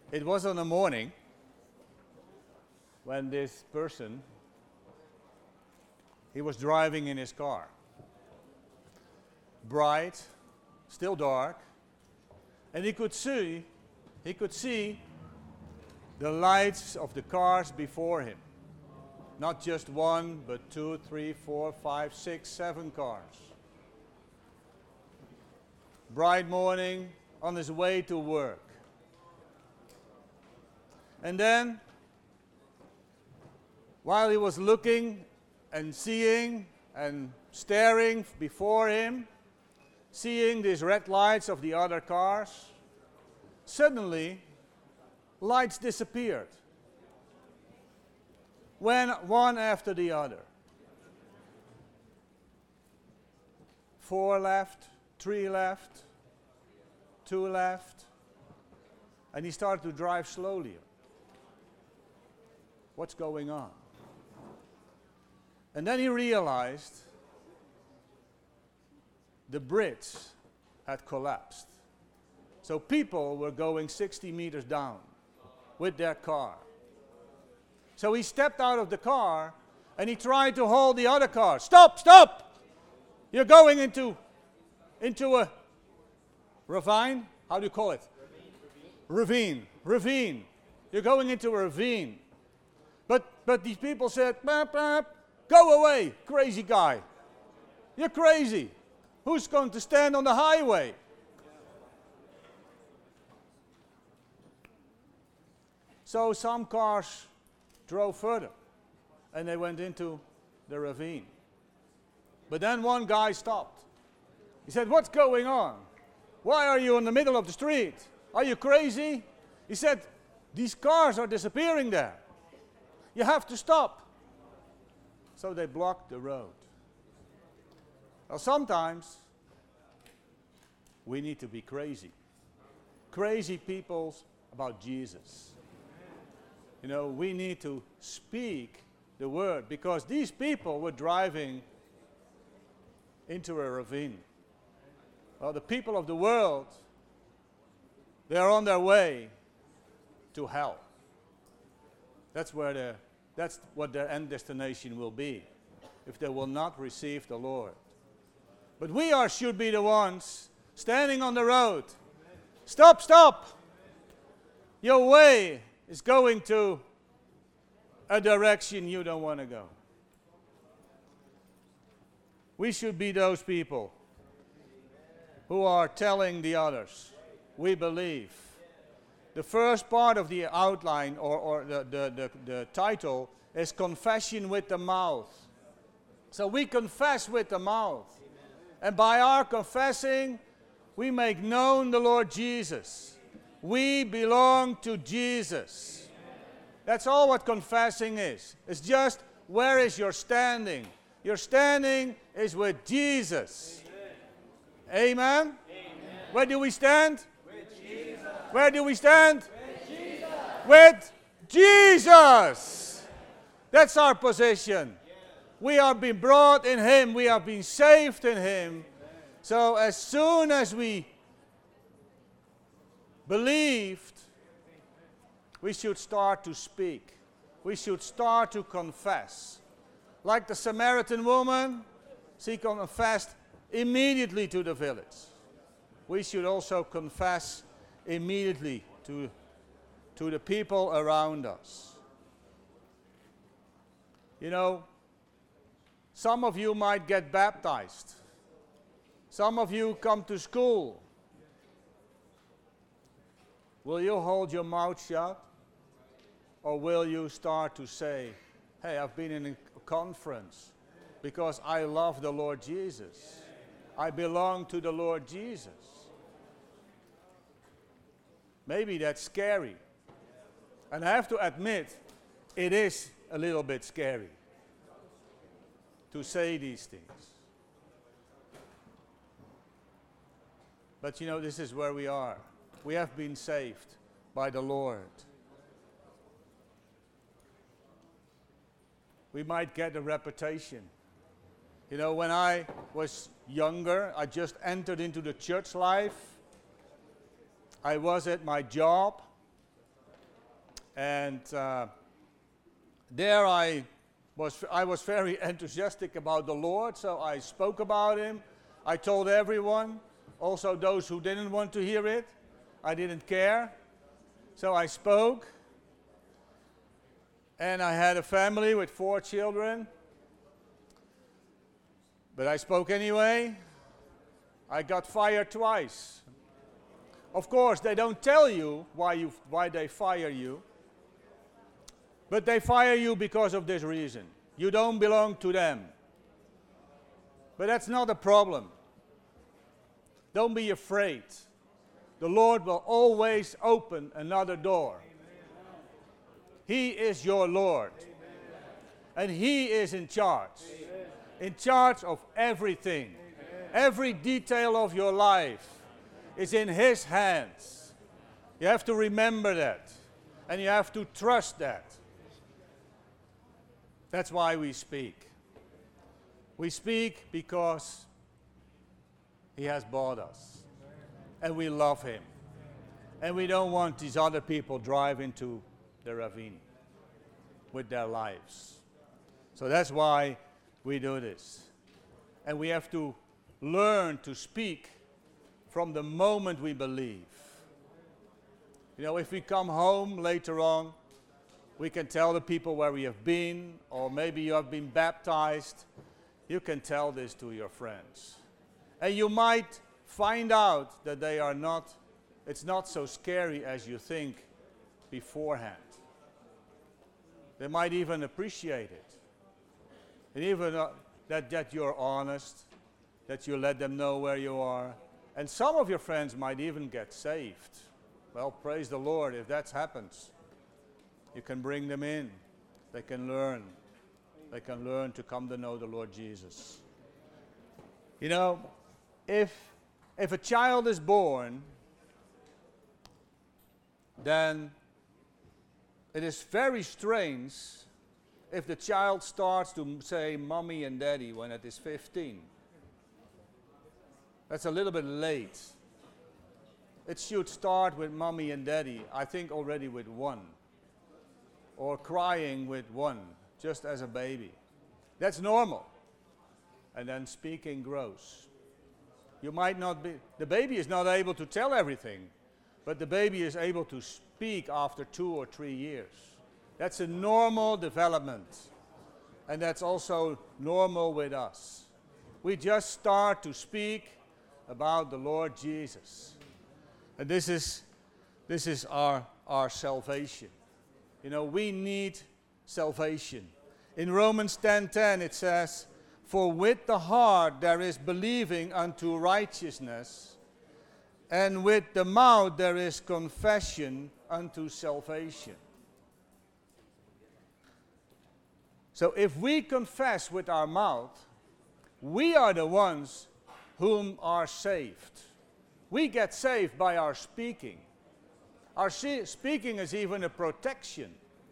It was on a morning when this person, he was driving in his car. Bright, still dark, and he could see the lights of the cars before him. Not just one, but 2, 3, 4, 5, 6, 7 cars. Bright morning, on his way to work. And then, while he was looking and seeing and staring before him, seeing these red lights of the other cars, suddenly lights disappeared. One after the other. 4 left, 3 left, 2 left, and he started to drive slowly. What's going on? And then he realized the bridge had collapsed. So people were going 60 meters down with their car. So he stepped out of the car and he tried to hold the other car. Stop, stop! You're going into a ravine? How do you call it? Ravine. You're going into a ravine. But these people said, bap, bap, go away, crazy guy. You're crazy. Who's going to stand on the highway? So some cars drove further and they went into the ravine. But then one guy stopped. He said, what's going on? Why are you in the middle of the street? Are you crazy? He said, these cars are disappearing there. You have to stop. So they blocked the road. Now sometimes we need to be crazy. Crazy people about Jesus. You know, we need to speak the word because these people were driving into a ravine. Well, the people of the world, they are on their way to hell. That's what their end destination will be if they will not receive the Lord. But we should be the ones standing on the road. Stop, stop! Your way is going to a direction you don't want to go. We should be those people who are telling the others, we believe. The first part of the outline or the title is confession with the mouth. So we confess with the mouth. And by our confessing, we make known the Lord Jesus. We belong to Jesus. That's all what confessing is. It's just, where is your standing? Your standing is with Jesus. Amen? Where do we stand? With Jesus. Where do we stand? With Jesus. With Jesus. That's our position. We have been brought in Him. We have been saved in Him. So as soon as we believed, we should start to speak. We should start to confess. Like the Samaritan woman, she confessed immediately to the village. We should also confess immediately to the people around us. You know, some of you might get baptized. Some of you come to school. Will you hold your mouth shut? Or will you start to say, hey, I've been in a conference because I love the Lord Jesus. I belong to the Lord Jesus. Maybe that's scary. And I have to admit, it is a little bit scary to say these things. But you know, this is where we are. We have been saved by the Lord. We might get a reputation. You know, when I was younger, I just entered into the church life. I was at my job. And there I was very enthusiastic about the Lord, so I spoke about Him. I told everyone, also those who didn't want to hear it. I didn't care. So I spoke. And I had a family with 4 children. But I spoke anyway. I got fired twice. Of course, they don't tell you why they fire you. But they fire you because of this reason. You don't belong to them. But that's not a problem. Don't be afraid. The Lord will always open another door. He is your Lord. And He is in charge. In charge of everything. Every detail of your life is in His hands. You have to remember that. And you have to trust that. That's why we speak. We speak because He has bought us. And we love Him. And we don't want these other people drive into the ravine with their lives. So that's why we do this. And we have to learn to speak from the moment we believe. You know, if we come home later on, we can tell the people where we have been, or maybe you have been baptized. You can tell this to your friends. And you might find out that it's not so scary as you think beforehand. They might even appreciate it. And even that you're honest, that you let them know where you are. And some of your friends might even get saved. Well, praise the Lord if that happens. You can bring them in. They can learn. They can learn to come to know the Lord Jesus. You know, if a child is born, then it is very strange if the child starts to say mommy and daddy when it is 15. That's a little bit late. It should start with mommy and daddy, I think already with 1. Or crying with 1, just as a baby. That's normal. And then speaking grows. You might not be, the baby is not able to tell everything, but the baby is able to speak after 2 or 3 years. That's a normal development. And that's also normal with us. We just start to speak about the Lord Jesus. And this is our salvation. You know, we need salvation. In Romans 10:10 it says, "For with the heart there is believing unto righteousness, and with the mouth there is confession unto salvation." So if we confess with our mouth, we are the ones whom are saved. We get saved by our speaking. Our speaking is even a protection.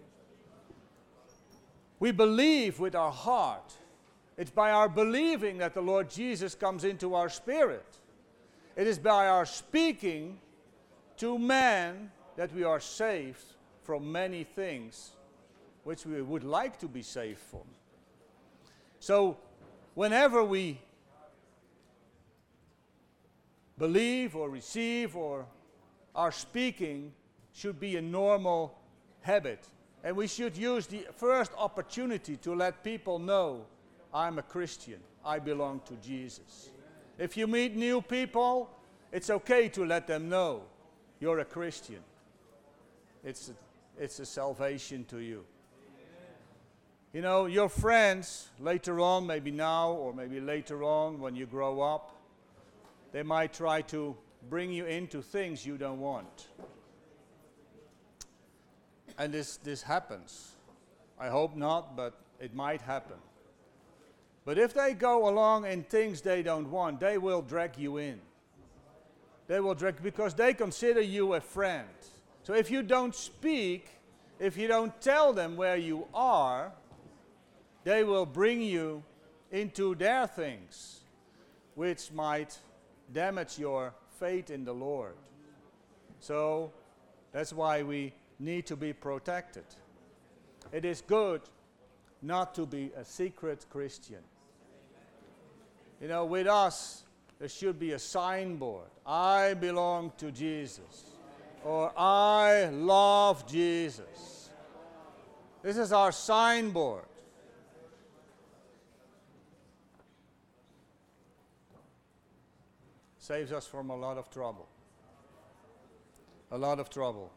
We believe with our heart. It's by our believing that the Lord Jesus comes into our spirit. It is by our speaking to man that we are saved from many things which we would like to be saved from. So, whenever we believe or receive, or our speaking should be a normal habit. And we should use the first opportunity to let people know, I'm a Christian, I belong to Jesus. If you meet new people, it's okay to let them know you're a Christian. It's a salvation to you. You know, your friends later on, maybe now or maybe later on when you grow up, they might try to bring you into things you don't want. And this happens. I hope not, but it might happen. But if they go along in things they don't want, they will drag you in. They will drag, because they consider you a friend. So if you don't speak, if you don't tell them where you are, they will bring you into their things, which might damage your faith in the Lord. So that's why we need to be protected. It is good not to be a secret Christian. You know, with us, there should be a signboard. I belong to Jesus. Or I love Jesus. This is our signboard. Saves us from a lot of trouble. A lot of trouble.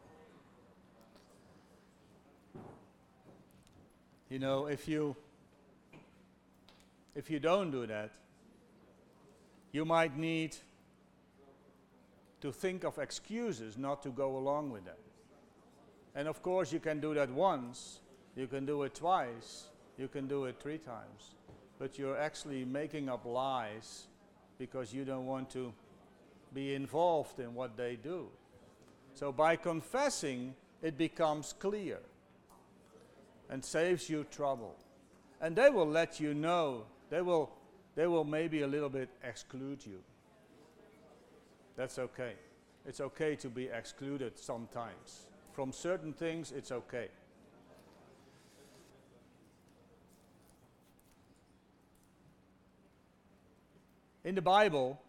You know, if you don't do that, you might need to think of excuses not to go along with that. And of course, you can do that once, you can do it twice, you can do it 3 times. But you're actually making up lies because you don't want to be involved in what they do. So by confessing, it becomes clear and saves you trouble. And they will let you know. They will maybe a little bit exclude you. That's okay. It's okay to be excluded sometimes. From certain things, it's okay. In the Bible,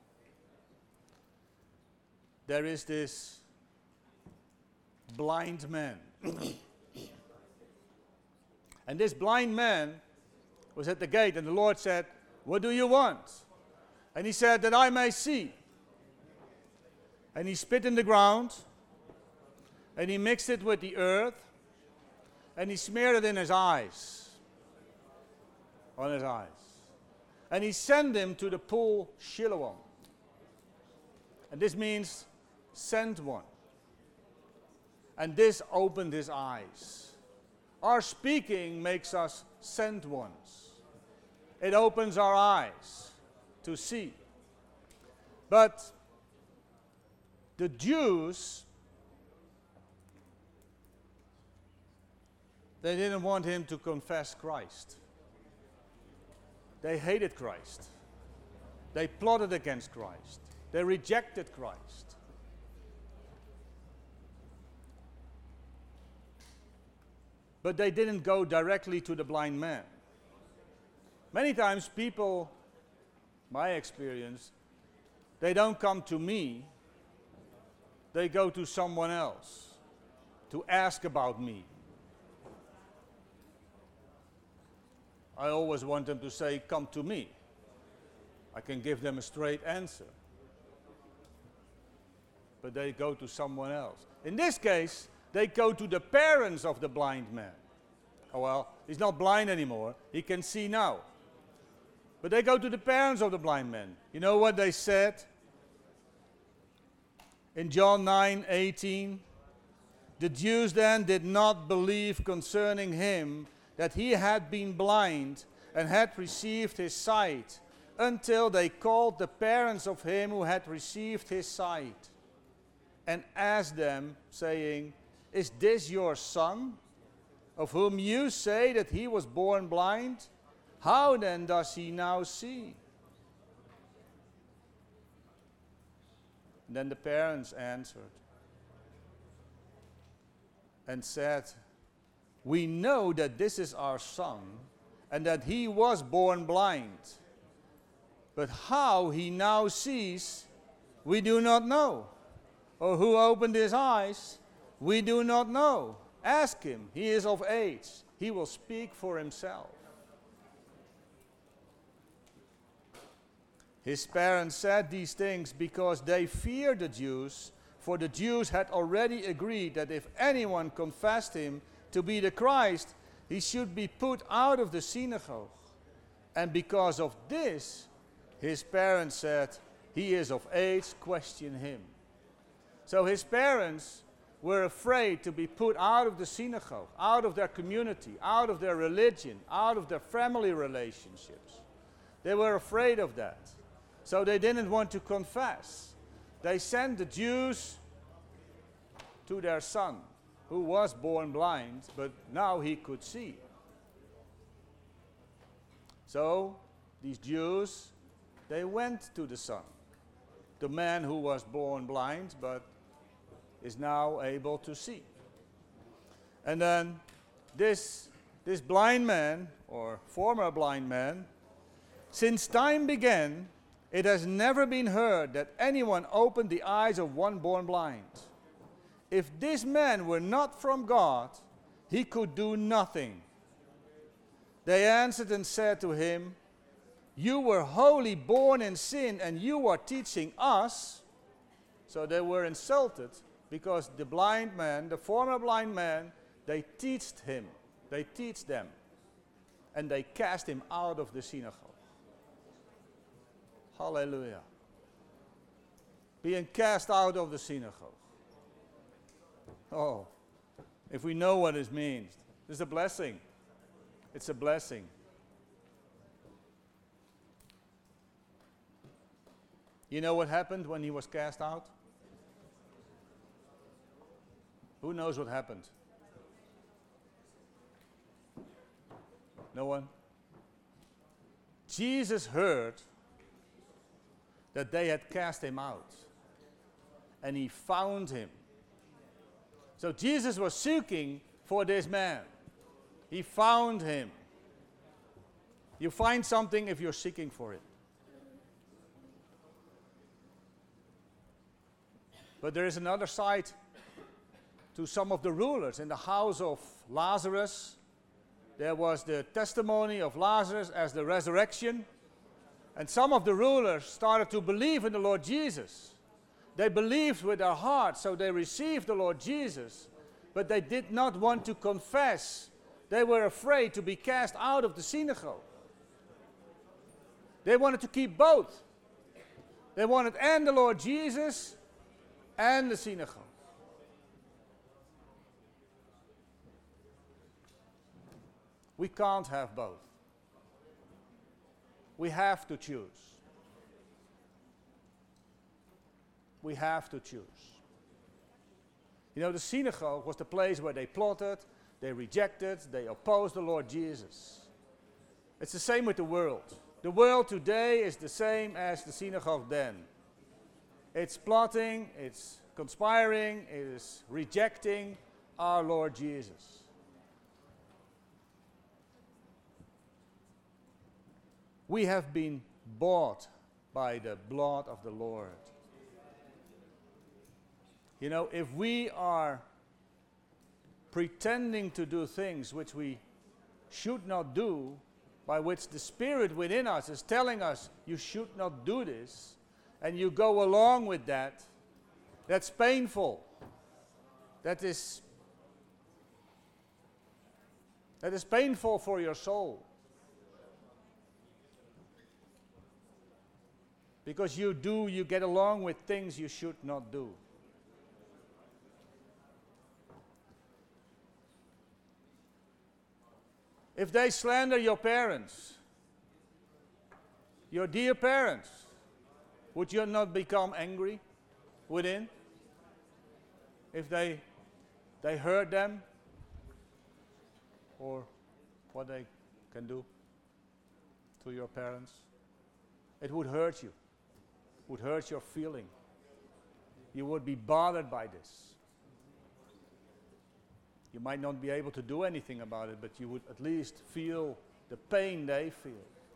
there is this blind man. And this blind man was at the gate, and the Lord said, "What do you want?" And he said, "That I may see." And he spit in the ground, and he mixed it with the earth, and he smeared it in his eyes, on his eyes. And he sent him to the pool Siloam. And this means sent one. And this opened his eyes. Our speaking makes us sent ones. It opens our eyes to see. But the Jews, they didn't want him to confess Christ. They hated Christ. They plotted against Christ. They rejected Christ. But they didn't go directly to the blind man. Many times people, my experience, they don't come to me, they go to someone else to ask about me. I always want them to say, "Come to me." I can give them a straight answer. But they go to someone else. In this case, they go to the parents of the blind man. Oh well, he's not blind anymore, he can see now. But they go to the parents of the blind man. You know what they said? In John 9:18, the Jews then did not believe concerning him that he had been blind and had received his sight, until they called the parents of him who had received his sight, and asked them, saying, "Is this your son, of whom you say that he was born blind? How then does he now see?" And then the parents answered and said, "We know that this is our son, and that he was born blind. But how he now sees, we do not know. Or who opened his eyes, we do not know. Ask him, he is of age. He will speak for himself." His parents said these things because they feared the Jews, for the Jews had already agreed that if anyone confessed him to be the Christ, he should be put out of the synagogue. And because of this, his parents said, "He is of age, question him." So his parents were afraid to be put out of the synagogue, out of their community, out of their religion, out of their family relationships. They were afraid of that. So they didn't want to confess. They sent the Jews to their son, who was born blind, but now he could see. So these Jews, they went to the son, the man who was born blind, but is now able to see. And then this blind man, or former blind man, since time began, it has never been heard that anyone opened the eyes of one born blind. If this man were not from God, he could do nothing. They answered and said to him, you were wholly born in sin, and you are teaching us. So they were insulted because the blind man, the former blind man, they teach them, and they cast him out of the synagogue. Hallelujah. Being cast out of the synagogue. Oh, if we know what it means, it's a blessing. It's a blessing. You know what happened when he was cast out? Who knows what happened? No one? Jesus heard that they had cast him out, and he found him. So Jesus was seeking for this man. He found him. You find something if you're seeking for it. But there is another side to some of the rulers. In the house of Lazarus, there was the testimony of Lazarus as the resurrection. And some of the rulers started to believe in the Lord Jesus. They believed with their heart, so they received the Lord Jesus. But they did not want to confess. They were afraid to be cast out of the synagogue. They wanted to keep both. They wanted and the Lord Jesus and the synagogue. We can't have both. We have to choose. We have to choose. You know, the synagogue was the place where they plotted, they rejected, they opposed the Lord Jesus. It's the same with the world. The world today is the same as the synagogue then. It's plotting, it's conspiring, it is rejecting our Lord Jesus. We have been bought by the blood of the Lord. You know, if we are pretending to do things which we should not do, by which the Spirit within us is telling us, you should not do this, and you go along with that, that's painful. That is painful for your soul. Because you get along with things you should not do. If they slander your parents, your dear parents, would you not become angry within? If they hurt them, or what they can do to your parents, it would hurt you. Would hurt your feeling. You would be bothered by this. You might not be able to do anything about it, but you would at least feel the pain they feel.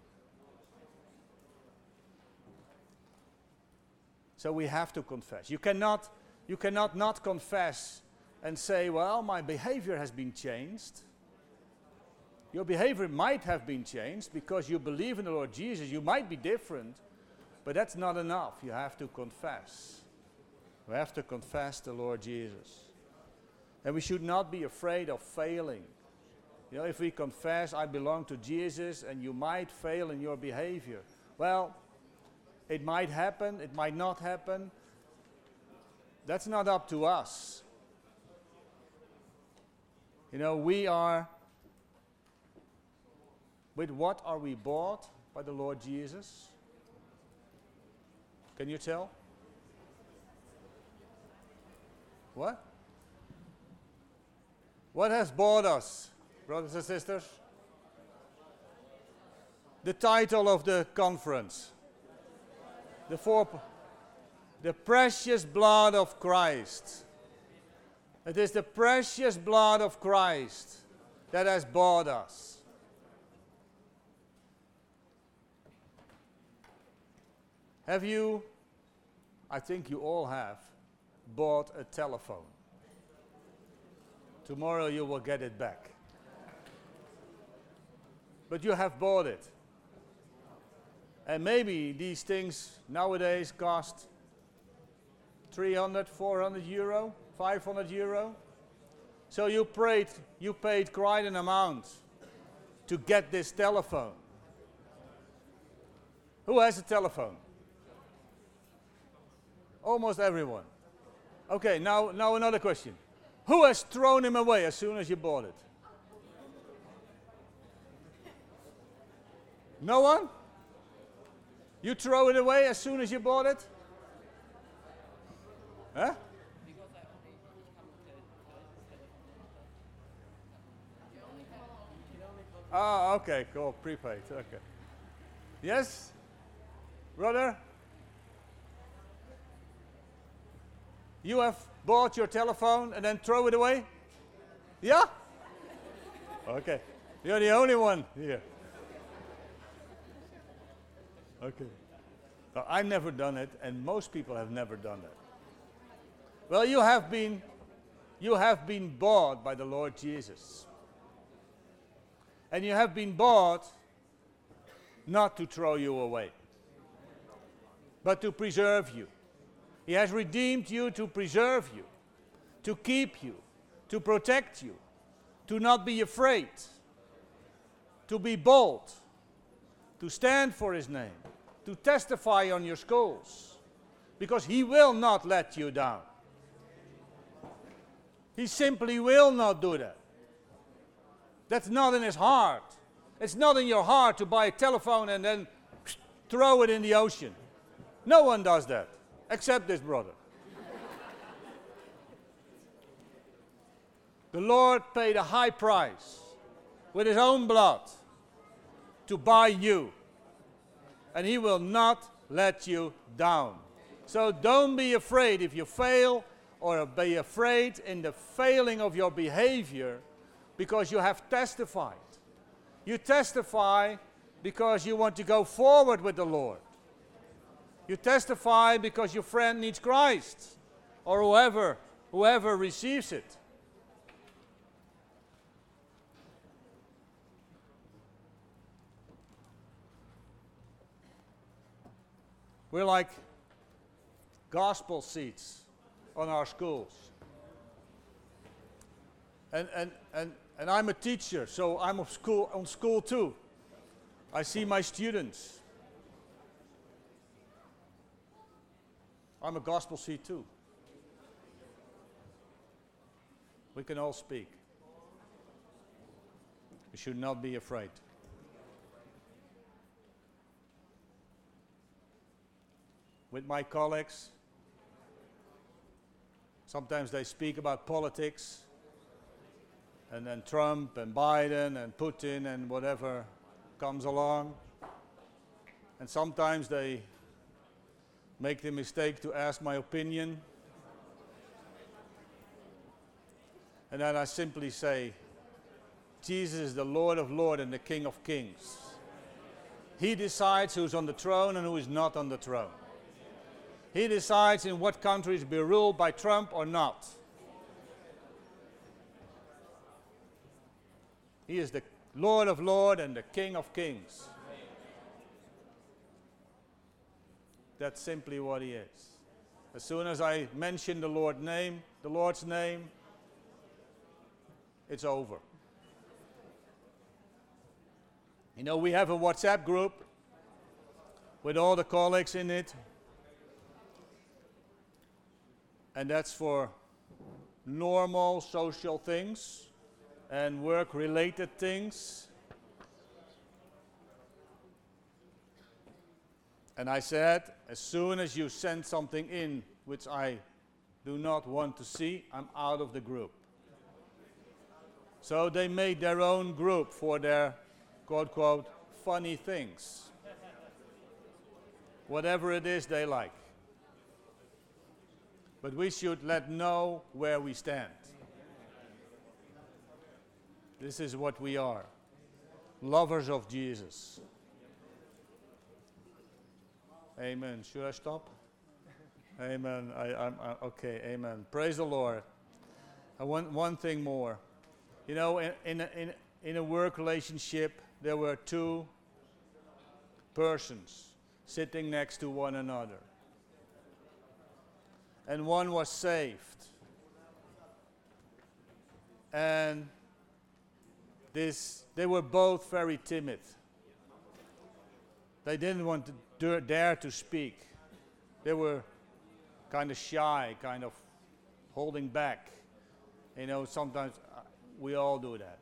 So we have to confess. You cannot not confess and say, well, my behavior has been changed. Your behavior might have been changed because you believe in the Lord Jesus. You might be different, but that's not enough. You have to confess. We have to confess the Lord Jesus. And we should not be afraid of failing. You know, if we confess, I belong to Jesus, and you might fail in your behavior. Well, it might happen, it might not happen. That's not up to us. You know, we are, with what are we bought by the Lord Jesus? Can you tell? What? What has bought us, brothers and sisters? The title of the conference. The precious blood of Christ. It is the precious blood of Christ that has bought us. Have you, I think you all have, bought a telephone? Tomorrow you will get it back. But you have bought it. And maybe these things nowadays cost 300, 400 euro, 500 euro. So you paid quite an amount to get this telephone. Who has a telephone? Almost everyone. Okay, now another question. Who has thrown him away as soon as you bought it? No one? You throw it away as soon as you bought it? Huh? Ah, okay, cool, prepaid, okay. Yes? Brother? You have bought your telephone and then throw it away? Yeah? Okay. You're the only one here. Okay. Well, I've never done it, and most people have never done it. Well, you have been bought by the Lord Jesus. And you have been bought not to throw you away, but to preserve you. He has redeemed you to preserve you, to keep you, to protect you, to not be afraid, to be bold, to stand for His name, to testify on your schools, because He will not let you down. He simply will not do that. That's not in His heart. It's not in your heart to buy a telephone and then throw it in the ocean. No one does that. Except this brother. The Lord paid a high price with His own blood to buy you. And He will not let you down. So don't be afraid if you fail, or be afraid in the failing of your behavior, because you have testified. You testify because you want to go forward with the Lord. You testify because your friend needs Christ, or whoever receives it. We're like gospel seats on our schools. And I'm a teacher, so I'm on school too. I see my students. I'm a gospel seat too. We can all speak. We should not be afraid. With my colleagues, sometimes they speak about politics, and then Trump and Biden and Putin and whatever comes along. And sometimes they make the mistake to ask my opinion. And then I simply say, Jesus is the Lord of Lords and the King of Kings. He decides who's on the throne and who is not on the throne. He decides in what countries to be ruled by Trump or not. He is the Lord of Lords and the King of Kings. That's simply what He is. As soon as I mention the Lord's name, it's over. You know, we have a WhatsApp group with all the colleagues in it. And that's for normal social things and work-related things. And I said, as soon as you send something in which I do not want to see, I'm out of the group. So they made their own group for their, quote, funny things. Whatever it is they like. But we should let know where we stand. This is what we are. Lovers of Jesus. Amen. Should I stop? Amen. Okay, amen. Praise the Lord. One thing more. You know, in a work relationship, there were two persons sitting next to one another. And one was saved. And they were both very timid. They didn't want to dare to speak. They were kind of shy, kind of holding back. You know, sometimes we all do that.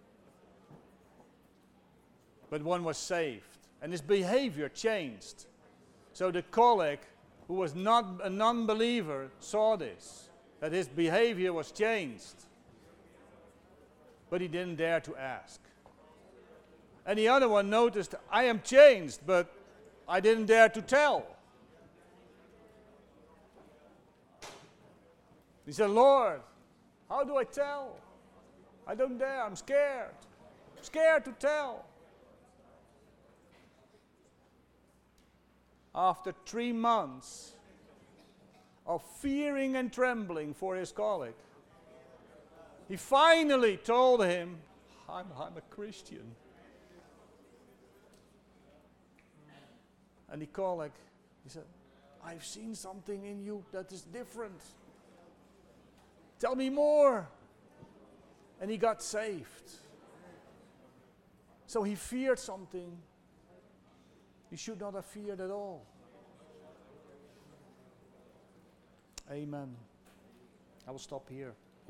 But one was saved, and his behavior changed. So the colleague, who was not a non-believer, saw this, that his behavior was changed. But he didn't dare to ask. And the other one noticed, I am changed, but I didn't dare to tell. He said, Lord, how do I tell? I don't dare, I'm scared. I'm scared to tell. After 3 months of fearing and trembling for his colleague, he finally told him, I'm a Christian. And the colleague, he said, I've seen something in you that is different. Tell me more. And he got saved. So he feared something he should not have feared at all. Amen. I will stop here.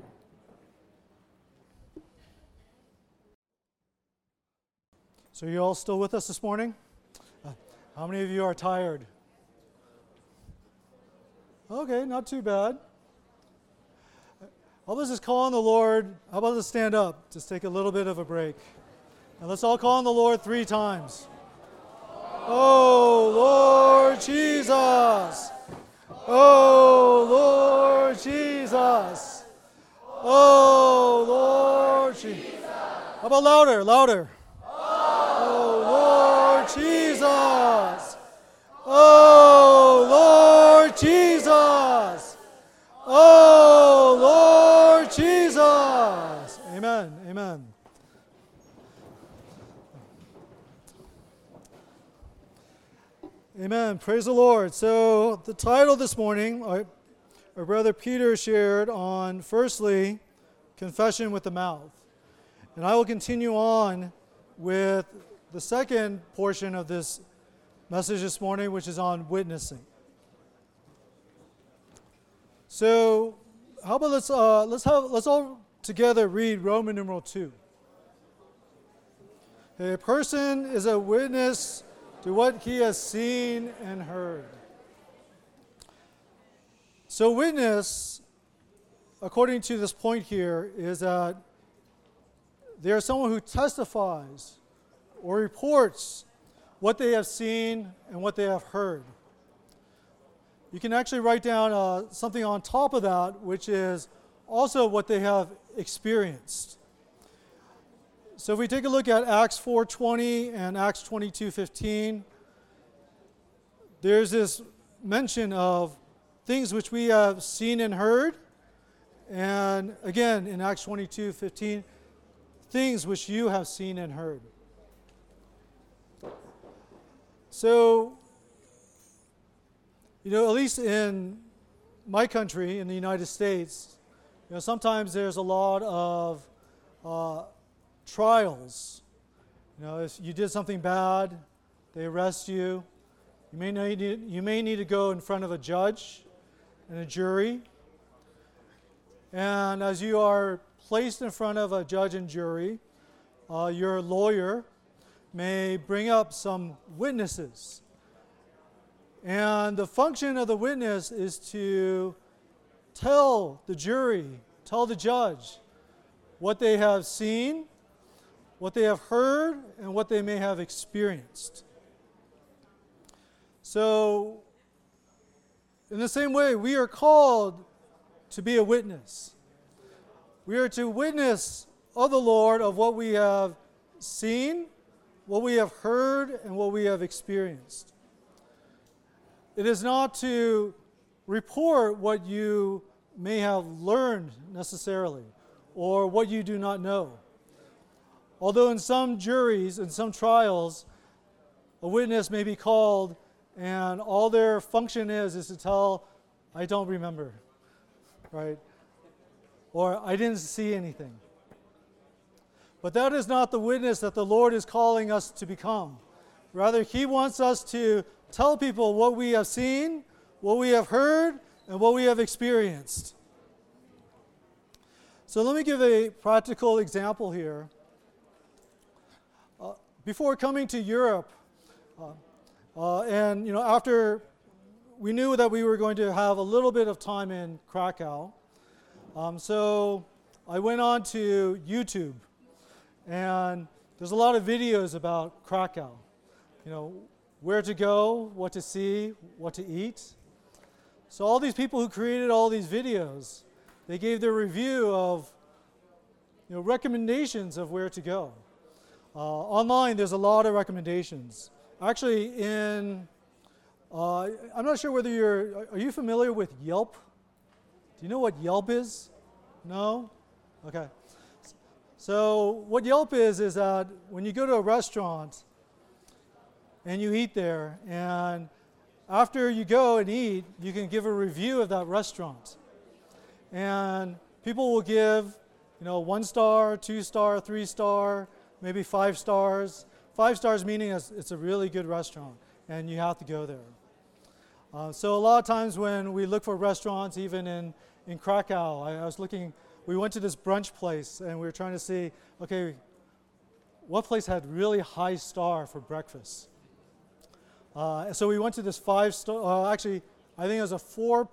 So you all still with us this morning? How many of you are tired? Okay, not too bad. How about just call on the Lord? How about let's stand up? Just take a little bit of a break. And let's all call on the Lord 3 times. Oh, Lord Jesus. Oh, Lord Jesus. Oh, Lord Jesus. How about louder, louder? Oh, Lord Jesus. Oh, Lord Jesus. Oh, Lord Jesus. Amen, amen. Amen. Praise the Lord. So the title this morning, our brother Peter shared on, firstly, confession with the mouth. And I will continue on with the second portion of this message this morning, which is on witnessing. So how about let's all together read Roman numeral 2. A person is a witness to what he has seen and heard. So witness, according to this point here, is that they are someone who testifies or reports what they have seen and what they have heard. You can actually write down something on top of that, which is also what they have experienced. So if we take a look at Acts 4:20 and Acts 22:15, there's this mention of things which we have seen and heard. And again, in Acts 22:15, things which you have seen and heard. So, at least in my country, in the United States, sometimes there's a lot of trials. If you did something bad, they arrest you. You may need to go in front of a judge and a jury. And as you are placed in front of a judge and jury, your lawyer may bring up some witnesses. And the function of the witness is to tell the jury, tell the judge what they have seen, what they have heard, and what they may have experienced. So, in the same way, we are called to be a witness. We are to witness of the Lord of what we have seen, what we have heard, and what we have experienced. It is not to report what you may have learned necessarily, or what you do not know. Although in some juries, in some trials, a witness may be called and all their function is to tell, I don't remember, right? Or I didn't see anything. But that is not the witness that the Lord is calling us to become. Rather, He wants us to tell people what we have seen, what we have heard, and what we have experienced. So let me give a practical example here. Before coming to Europe, and after we knew that we were going to have a little bit of time in Krakow, so I went on to YouTube, and there's a lot of videos about Krakow. Where to go, what to see, what to eat. So all these people who created all these videos, they gave their review of recommendations of where to go. Online, there's a lot of recommendations. Actually, I'm not sure whether are you familiar with Yelp? Do you know what Yelp is? No? Okay. So what Yelp is that when you go to a restaurant and you eat there, and after you go and eat, you can give a review of that restaurant. And people will give, 1 star, 2 star, 3 star, maybe 5 stars. 5 stars meaning it's a really good restaurant, and you have to go there. So a lot of times when we look for restaurants, even in Krakow, I was looking, we went to this brunch place, and we were trying to see, okay, what place had really high star for breakfast? So we went to this 5-star, actually, I think it was a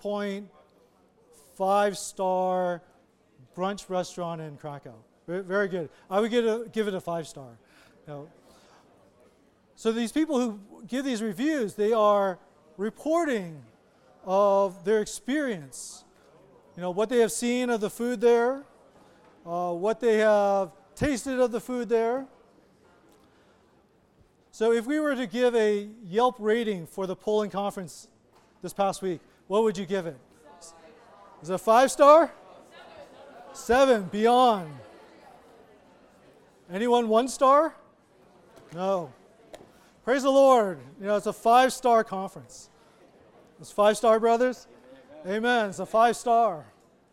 4.5 star brunch restaurant in Krakow. Very, very good. I would give it a 5 star. So these people who give these reviews, they are reporting of their experience. What they have seen of the food there, what they have tasted of the food there. So if we were to give a Yelp rating for the polling conference this past week, what would you give it? Is it a 5 star? 7, beyond. Anyone 1 star? No. Praise the Lord. It's a 5 star conference. It's 5 star, brothers? Amen. It's a 5 star.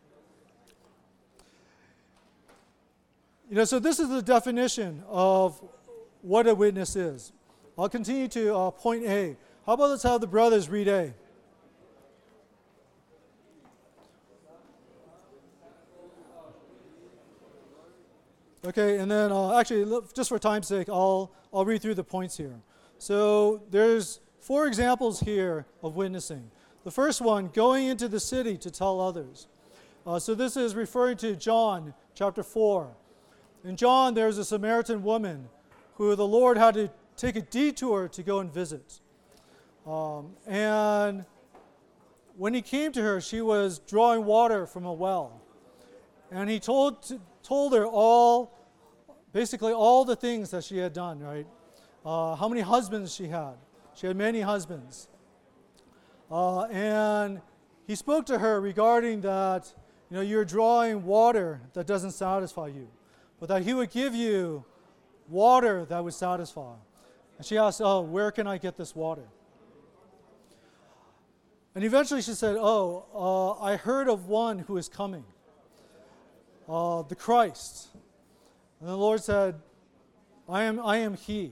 So this is the definition of what a witness is. I'll continue to point A. How about let's have the brothers read A. Okay, and then actually, just for time's sake, I'll read through the points here. So there's 4 examples here of witnessing. The first one, going into the city to tell others. So this is referring to John chapter 4. In John, there's a Samaritan woman who the Lord had to take a detour to go and visit. And when he came to her, she was drawing water from a well. And he told her basically all the things that she had done, right? How many husbands she had. She had many husbands. And he spoke to her regarding that, you're drawing water that doesn't satisfy you, but that he would give you water that would satisfy. And she asked, where can I get this water? And eventually she said, I heard of one who is coming, the Christ. And the Lord said, I am he.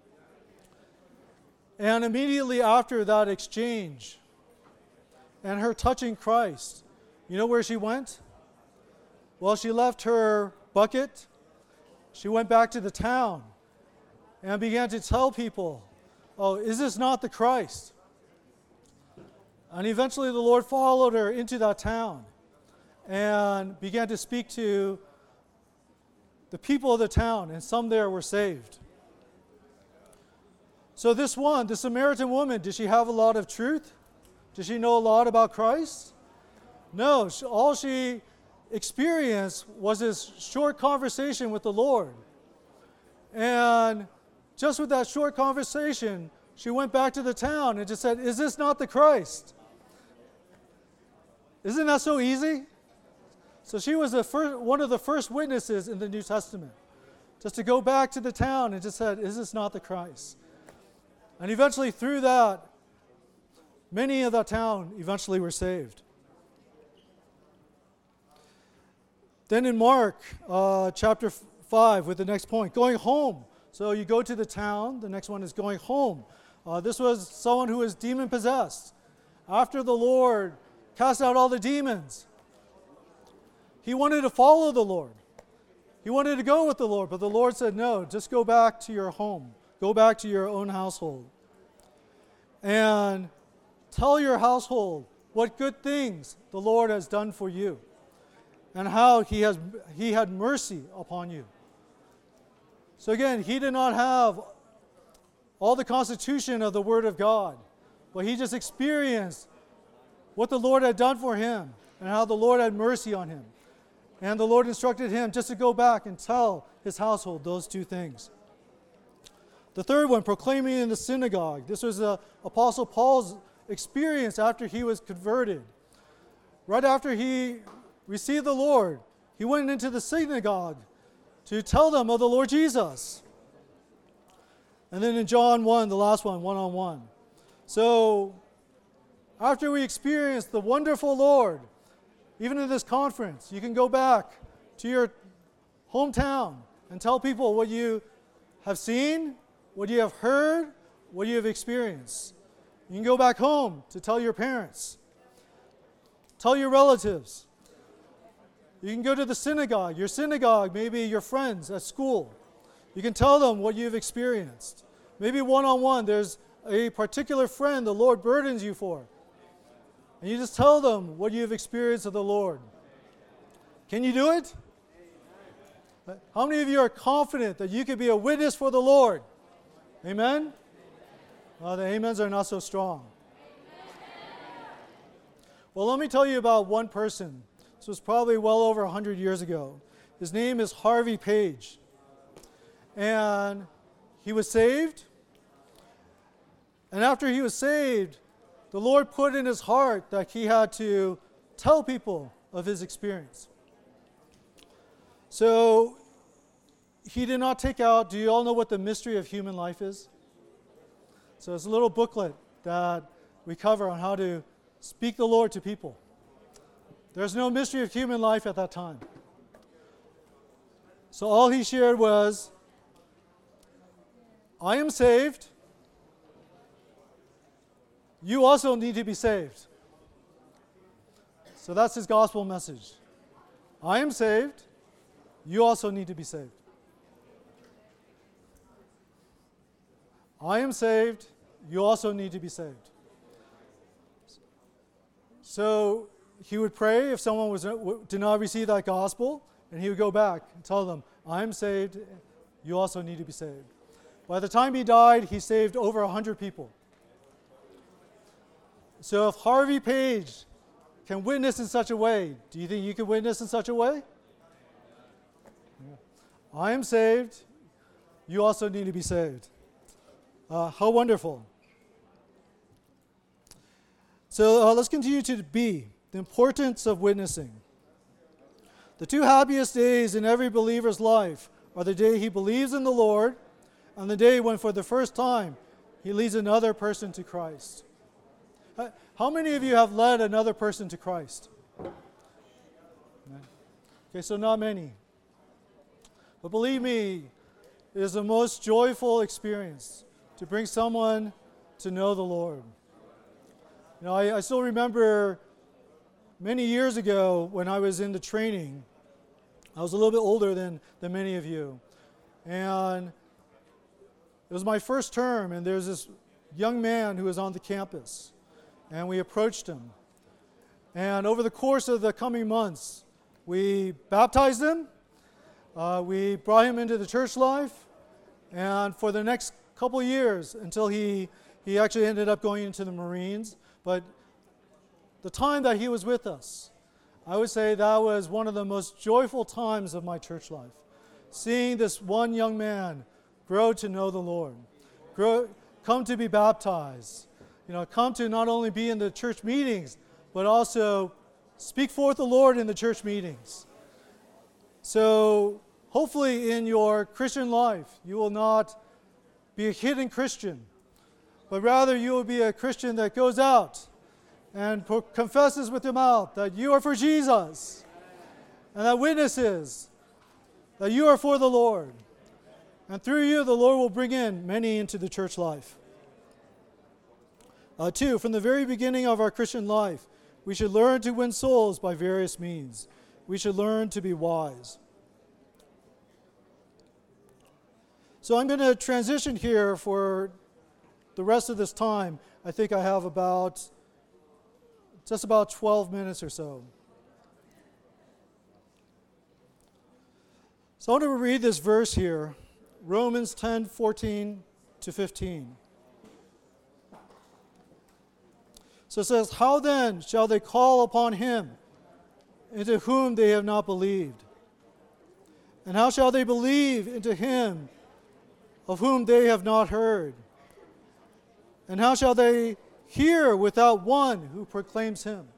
And immediately after that exchange and her touching Christ, you know where she went? Well, she left her bucket. She went back to the town and began to tell people, is this not the Christ? And eventually the Lord followed her into that town and began to speak to the people of the town, and some there were saved. So the Samaritan woman, did she have a lot of truth? Did she know a lot about Christ? No, all she experience was this short conversation with the Lord. And just with that short conversation, she went back to the town and just said, "Is this not the Christ?" Isn't that so easy? So she was one of the first witnesses in the New Testament, just to go back to the town and just said, "Is this not the Christ?" And eventually through that, many of that town eventually were saved. Then in Mark chapter 5 with the next point, going home. So you go to the town, the next one is going home. This was someone who was demon-possessed. After the Lord cast out all the demons, he wanted to follow the Lord. He wanted to go with the Lord, but the Lord said, "No, just go back to your home. Go back to your own household. And tell your household what good things the Lord has done for you and how He had mercy upon you." So again, he did not have all the constitution of the Word of God, but he just experienced what the Lord had done for him and how the Lord had mercy on him. And the Lord instructed him just to go back and tell his household those two things. The third one, proclaiming in the synagogue. This was Apostle Paul's experience after he was converted. Right after he received the Lord, he went into the synagogue to tell them of the Lord Jesus. And then in John 1, the last one, one-on-one. So after we experience the wonderful Lord, even in this conference, you can go back to your hometown and tell people what you have seen, what you have heard, what you have experienced. You can go back home to tell your parents, tell your relatives. You can go to the synagogue. Your synagogue, maybe your friends at school. You can tell them what you've experienced. Maybe one-on-one, there's a particular friend the Lord burdens you for. And you just tell them what you've experienced of the Lord. Can you do it? How many of you are confident that you could be a witness for the Lord? Amen? The amens are not so strong. Well, let me tell you about one person. This was probably well over 100 years ago. His name is Harvey Page. And he was saved. And after he was saved, the Lord put in his heart that he had to tell people of his experience. So he did not take out, do you all know what the mystery of human life is? So it's a little booklet that we cover on how to speak the Lord to people. There's no mystery of human life at that time. So all he shared was, "I am saved. You also need to be saved." So that's his gospel message. I am saved. You also need to be saved. I am saved. You also need to be saved. So he would pray if someone did not receive that gospel, and he would go back and tell them, "I am saved. You also need to be saved." By the time he died, he saved over 100 people. So if Harvey Page can witness in such a way, do you think you can witness in such a way? Yeah. I am saved. You also need to be saved. How wonderful. So let's continue to B, the importance of witnessing. The two happiest days in every believer's life are the day he believes in the Lord and the day when for the first time he leads another person to Christ. How many of you have led another person to Christ? Okay, so not many. But believe me, it is the most joyful experience to bring someone to know the Lord. You know, I still remember many years ago when I was in the training. I was a little bit older than many of you. And it was my first term, and there's this young man who was on the campus. And we approached him. And over the course of the coming months, we baptized him. We brought him into the church life. And for the next couple years, until he actually ended up going into the Marines. But the time that he was with us, I would say that was one of the most joyful times of my church life. Seeing this one young man grow to know the Lord, come to be baptized, come to not only be in the church meetings, but also speak forth the Lord in the church meetings. So hopefully in your Christian life, you will not be a hidden Christian, but rather you will be a Christian that goes out and confesses with your mouth that you are for Jesus, and that witnesses that you are for the Lord. And through you, the Lord will bring in many into the church life. 2, from the very beginning of our Christian life, we should learn to win souls by various means. We should learn to be wise. So I'm going to transition here for the rest of this time. I think I have just about 12 minutes or so. So I want to read this verse here, Romans 10:14-15. So it says, "How then shall they call upon him into whom they have not believed? And how shall they believe into him of whom they have not heard? And how shall they hear without one who proclaims him?"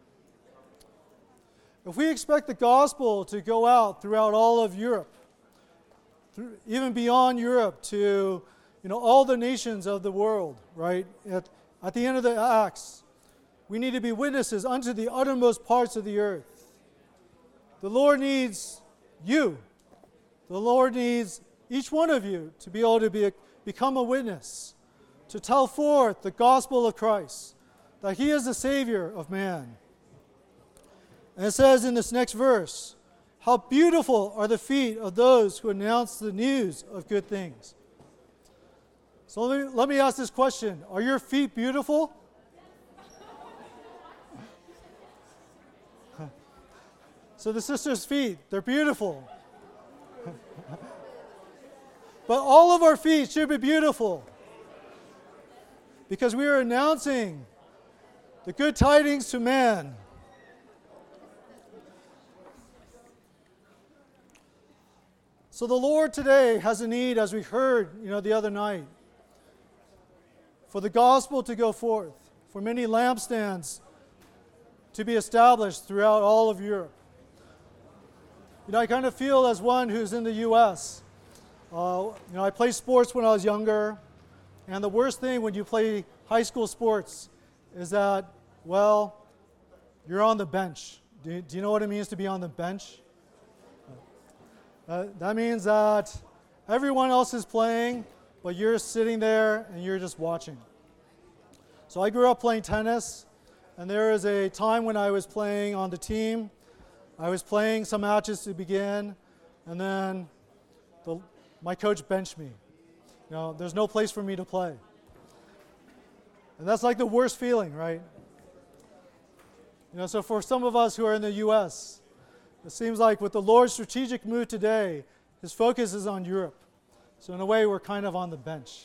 If we expect the gospel to go out throughout all of Europe, even beyond Europe to all the nations of the world, right? At the end of the Acts, we need to be witnesses unto the uttermost parts of the earth. The Lord needs you. The Lord needs each one of you to be able to become a witness, to tell forth the gospel of Christ, that he is the Savior of man. And it says in this next verse, "How beautiful are the feet of those who announce the news of good things." So let me ask this question. Are your feet beautiful? So the sister's feet, they're beautiful. But all of our feet should be beautiful, because we are announcing the good tidings to man. So the Lord today has a need, as we heard the other night, for the gospel to go forth, for many lampstands to be established throughout all of Europe. I kind of feel as one who's in the U.S. I played sports when I was younger, and the worst thing when you play high school sports is that, you're on the bench. Do you know what it means to be on the bench? That means that everyone else is playing, but you're sitting there and you're just watching. So I grew up playing tennis, and there was a time when I was playing on the team. I was playing some matches to begin, and then my coach benched me. There's no place for me to play. And that's like the worst feeling, right? So for some of us who are in the U.S., it seems like with the Lord's strategic move today, his focus is on Europe. So in a way, we're kind of on the bench.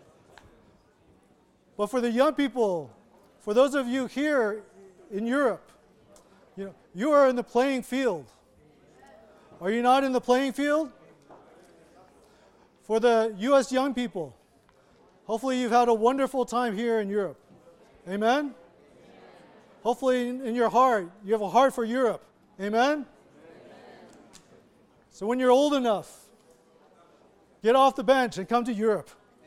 But for the young people, for those of you here in Europe, you are in the playing field. Are you not in the playing field? For the U.S. young people, hopefully you've had a wonderful time here in Europe. Amen? Hopefully in your heart, you have a heart for Europe. Amen? So when you're old enough, get off the bench and come to Europe.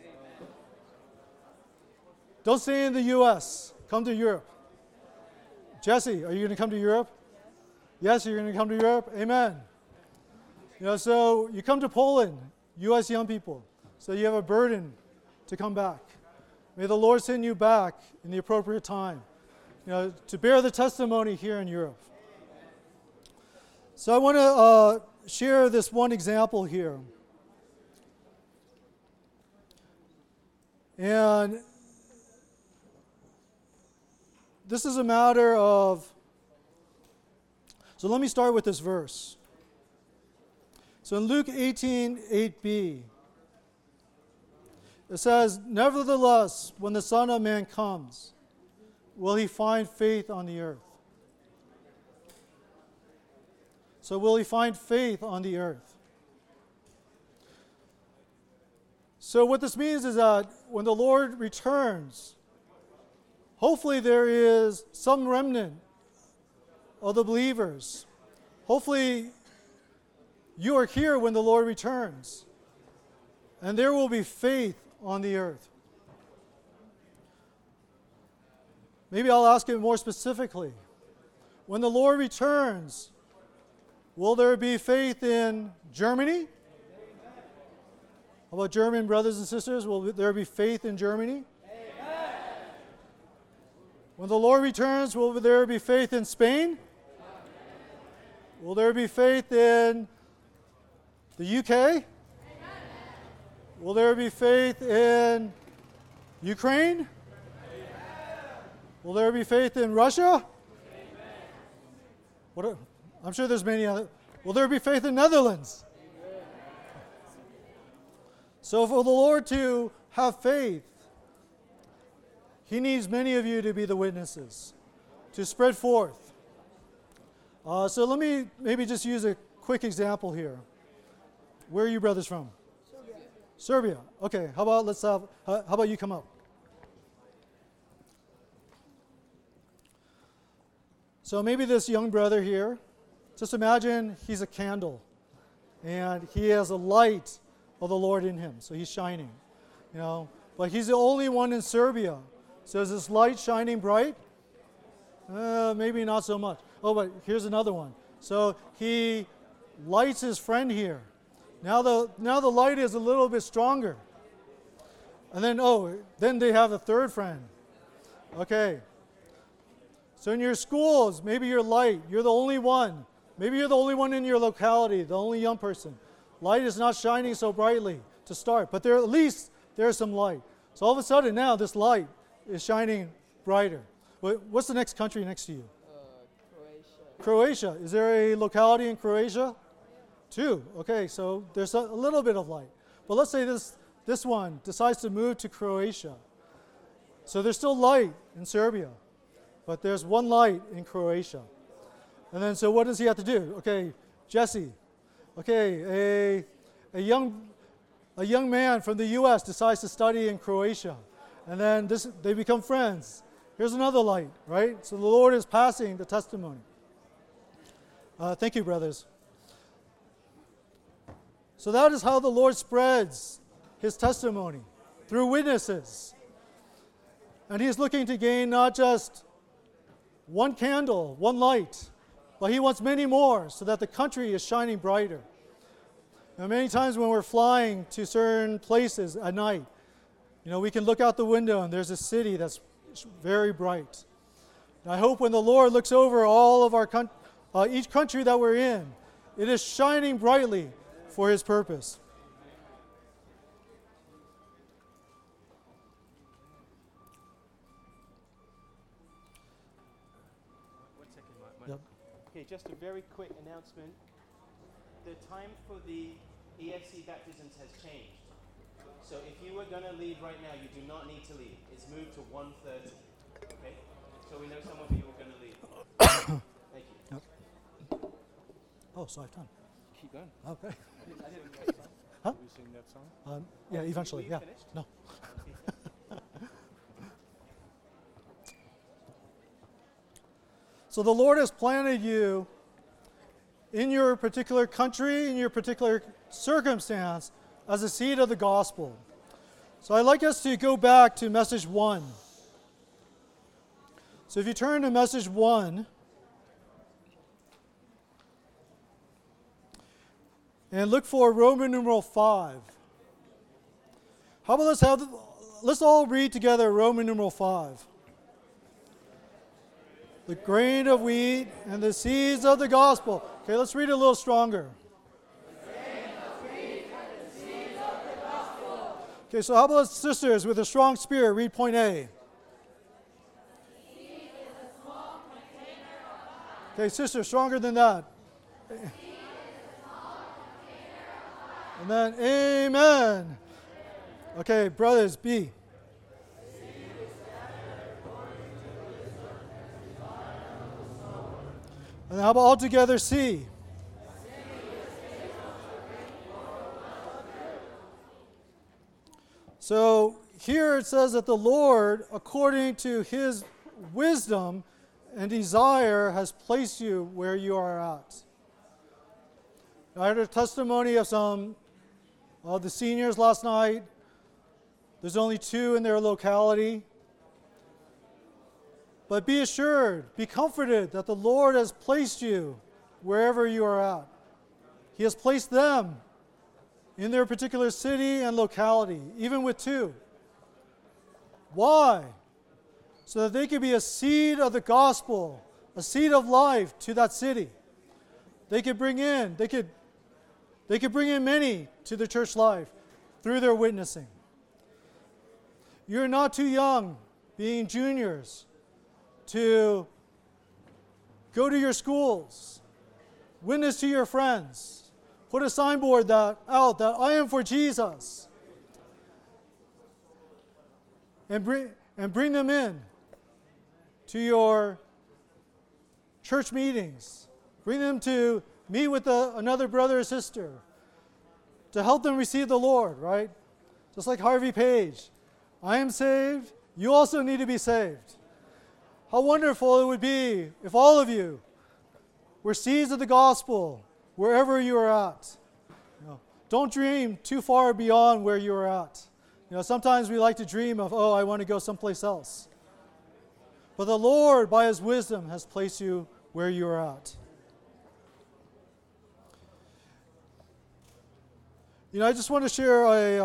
Don't stay in the U.S. Come to Europe. Jesse, are you going to come to Europe? Yes, you're going to come to Europe? Amen. So you come to Poland, U.S. young people, so you have a burden to come back. May the Lord send you back in the appropriate time, to bear the testimony here in Europe. So I want to share this one example here. And this is a matter of, so let me start with this verse. So in Luke 18:8b, it says, "Nevertheless, when the Son of Man comes, will he find faith on the earth?" So will he find faith on the earth? So what this means is that when the Lord returns, hopefully there is some remnant of the believers. Hopefully you are here when the Lord returns, and there will be faith on the earth. Maybe I'll ask it more specifically. When the Lord returns, will there be faith in Germany? How about German brothers and sisters? Will there be faith in Germany? Amen. When the Lord returns, will there be faith in Spain? Amen. Will there be faith in the UK? Amen. Will there be faith in Ukraine? Amen. Will there be faith in Russia? I'm sure there's many other. Will there be faith in Netherlands? Amen. So for the Lord to have faith, he needs many of you to be the witnesses, to spread forth. So let me maybe just use a quick example here. Where are you brothers from? Serbia. Okay, how about you come up? So maybe this young brother here, just imagine he's a candle and he has a light of the Lord in him, so he's shining, but he's the only one in Serbia. So is this light shining bright? Maybe not so much. Oh, but here's another one. So he lights his friend here. Now the light is a little bit stronger. And then they have a third friend. Okay. So in your schools, maybe you're light. You're the only one. Maybe you're the only one in your locality, the only young person. Light is not shining so brightly to start, but at least there's some light. So all of a sudden now this light is shining brighter. What's the next country next to you? Croatia. Is there a locality in Croatia? 2. Okay, so there's a little bit of light. But let's say this one decides to move to Croatia. So there's still light in Serbia, but there's one light in Croatia. And then so what does he have to do? Okay, Jesse. Okay, a young man from the U.S. decides to study in Croatia. And then they become friends. Here's another light, right? So the Lord is passing the testimony. Thank you, brothers. So that is how the Lord spreads his testimony, through witnesses. And he's looking to gain not just one candle, one light, but he wants many more so that the country is shining brighter. Now, many times when we're flying to certain places at night, we can look out the window and there's a city that's very bright. And I hope when the Lord looks over all of our each country that we're in, it is shining brightly for his purpose. One second, Yep. Okay, just a very quick announcement. The time for the EFC baptisms has changed. So if you were going to leave right now, you do not need to leave. It's moved to 1:30. Okay? So we know some of you are going to leave. Thank you. Yep. Oh, so I have time. Keep going. Okay. I didn't Huh? We sing that song? Yeah, eventually. you Yeah. finished? No. So the Lord has planted you in your particular country, in your particular circumstance, as a seed of the gospel. So I'd like us to go back to message 1. So if you turn to message 1, and look for Roman numeral 5. How about let's all read together Roman numeral 5. The grain of wheat and the seeds of the gospel. Okay, let's read it a little stronger. The grain of wheat and the seeds of the gospel. Okay, so how about sisters with a strong spirit read point A? Seed is a small container of life. Okay, sisters, stronger than that. Seed is a small container of life. And then amen. Okay, brothers, B. And how about all together C? So here it says that the Lord, according to his wisdom and desire, has placed you where you are at. I heard a testimony of some of the seniors last night. There's only 2 in their locality. But be assured, be comforted that the Lord has placed you wherever you are at. He has placed them in their particular city and locality, even with 2. Why? So that they could be a seed of the gospel, a seed of life to that city. They could bring in many to the church life through their witnessing. You're not too young, being juniors, to go to your schools, witness to your friends, put a signboard out that I am for Jesus, and bring them in to your church meetings. Bring them to meet with another brother or sister to help them receive the Lord, right? Just like Harvey Page. I am saved. You also need to be saved. How wonderful it would be if all of you were seeds of the gospel wherever you are at. Don't dream too far beyond where you are at. Sometimes we like to dream of, I want to go someplace else. But the Lord, by his wisdom, has placed you where you are at. I just want to share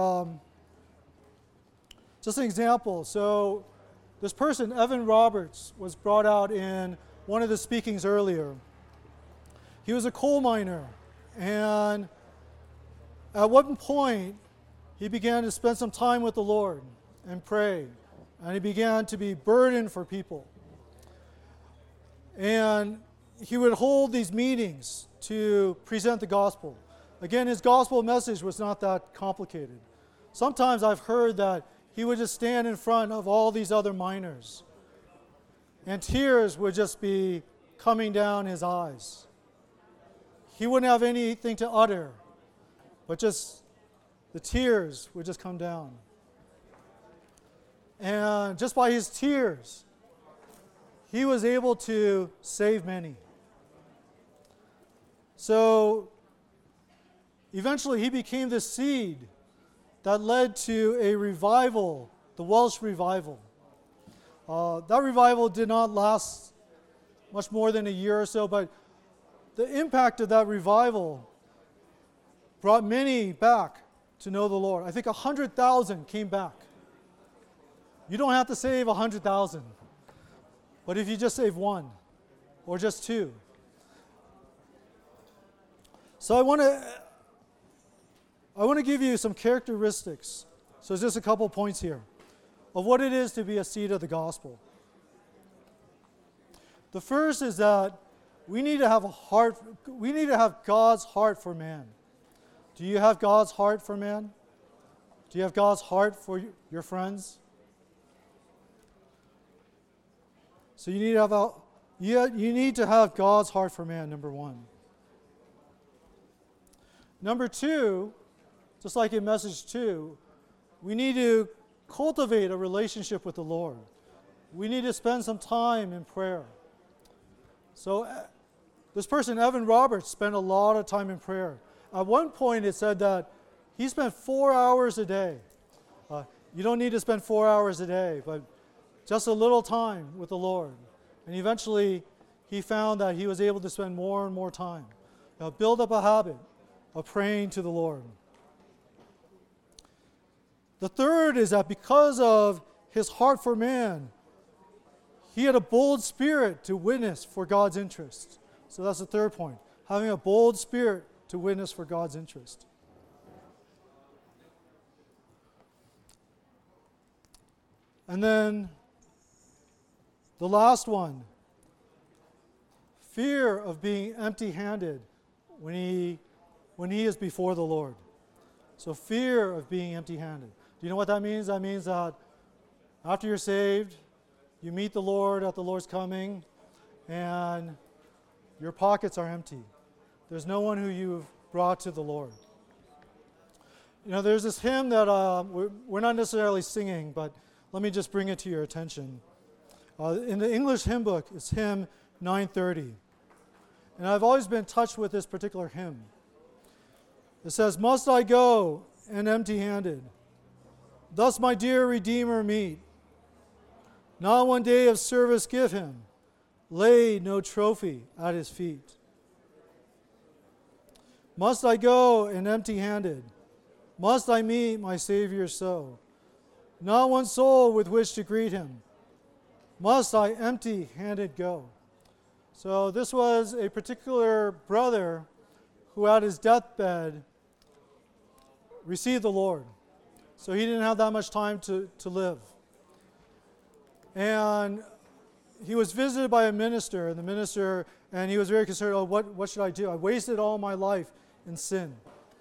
just an example. So this person, Evan Roberts, was brought out in one of the speakings earlier. He was a coal miner, and at one point, he began to spend some time with the Lord and pray, and he began to be burdened for people. And he would hold these meetings to present the gospel. Again, his gospel message was not that complicated. Sometimes I've heard that he would just stand in front of all these other miners, and tears would just be coming down his eyes. He wouldn't have anything to utter, but just the tears would just come down. And just by his tears, he was able to save many. So eventually he became the seed that led to a revival, the Welsh revival. That revival did not last much more than a year or so, but the impact of that revival brought many back to know the Lord. I think 100,000 came back. You don't have to save 100,000, but if you just save 1 or just 2. So I want to give you some characteristics. So it's just a couple points here of what it is to be a seed of the gospel. The first is that we need to have God's heart for man. Do you have God's heart for man? Do you have God's heart for your friends? So you need to have God's heart for man, number 1. Number 2, just like in message 2, we need to cultivate a relationship with the Lord. We need to spend some time in prayer. So this person, Evan Roberts, spent a lot of time in prayer. At one point, it said that he spent 4 hours a day. You don't need to spend 4 hours a day, but just a little time with the Lord. And eventually, he found that he was able to spend more and more time. Build up a habit of praying to the Lord. The third is that because of his heart for man, he had a bold spirit to witness for God's interest. So that's the third point, having a bold spirit to witness for God's interest. And then the last one, fear of being empty-handed when he is before the Lord. So fear of being empty-handed. Do you know what that means? That means that after you're saved, you meet the Lord at the Lord's coming, and your pockets are empty. There's no one who you've brought to the Lord. There's this hymn that we're not necessarily singing, but let me just bring it to your attention. In the English hymn book, it's hymn 930. And I've always been touched with this particular hymn. It says, "Must I go and empty-handed, thus my dear Redeemer meet? Not one day of service give him, lay no trophy at his feet. Must I go and empty-handed, must I meet my Savior so? Not one soul with which to greet him, must I empty-handed go?" So this was a particular brother who at his deathbed received the Lord. So he didn't have that much time to live. And he was visited by a minister, and he was very concerned, oh, what should I do? I wasted all my life in sin.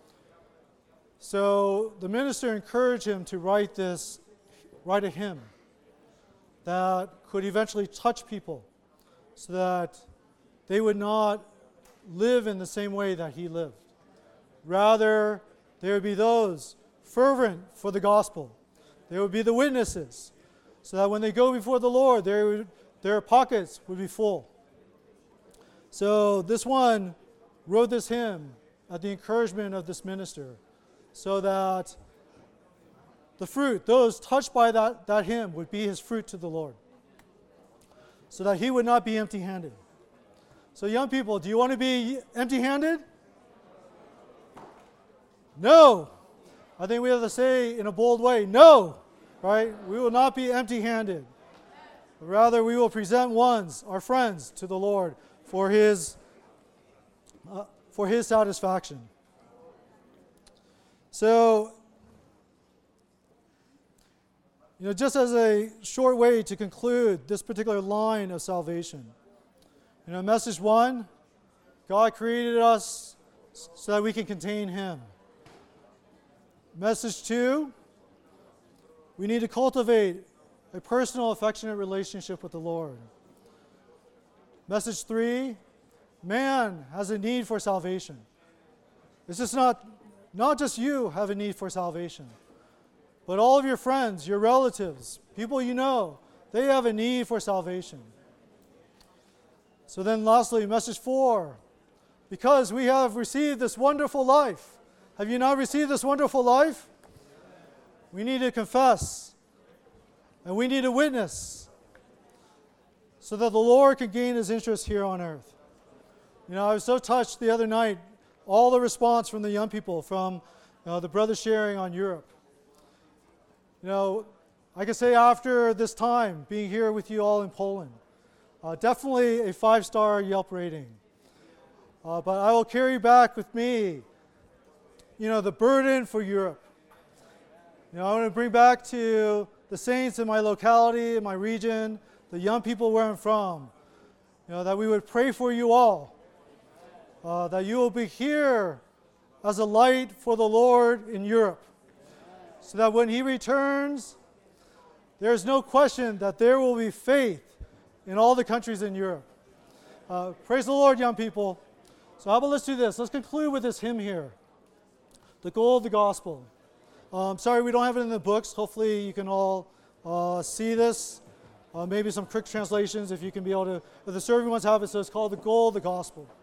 So the minister encouraged him to write a hymn that could eventually touch people so that they would not live in the same way that he lived. Rather, there would be those fervent for the gospel. There would be the witnesses, so that when they go before the Lord, their pockets would be full. So this one wrote this hymn at the encouragement of this minister, so that the fruit, those touched by that hymn, would be his fruit to the Lord, so that he would not be empty-handed. So young people, do you want to be empty-handed? No. I think we have to say in a bold way, no, right? We will not be empty-handed. Rather, we will present our friends, to the Lord for His satisfaction. So, just as a short way to conclude this particular line of salvation, message 1, God created us so that we can contain Him. Message 2, we need to cultivate a personal, affectionate relationship with the Lord. Message 3, man has a need for salvation. It's just not just you have a need for salvation, but all of your friends, your relatives, people you know, they have a need for salvation. So then lastly, message 4, because we have received this wonderful life. Have you not received this wonderful life? We need to confess, and we need to witness, so that the Lord can gain His interest here on earth. I was so touched the other night, all the response from the young people, from the brother sharing on Europe. I can say after this time, being here with you all in Poland, definitely a 5-star Yelp rating. But I will carry back with me, the burden for Europe. I want to bring back to the saints in my locality, in my region, the young people where I'm from, that we would pray for you all, that you will be here as a light for the Lord in Europe, so that when He returns, there's no question that there will be faith in all the countries in Europe. Praise the Lord, young people. So how about let's do this. Let's conclude with this hymn here, The Goal of the Gospel. Sorry we don't have it in the books. Hopefully you can all see this. Maybe some quick translations if you can be able to. If the serving ones have it, so it's called The Goal of the Gospel.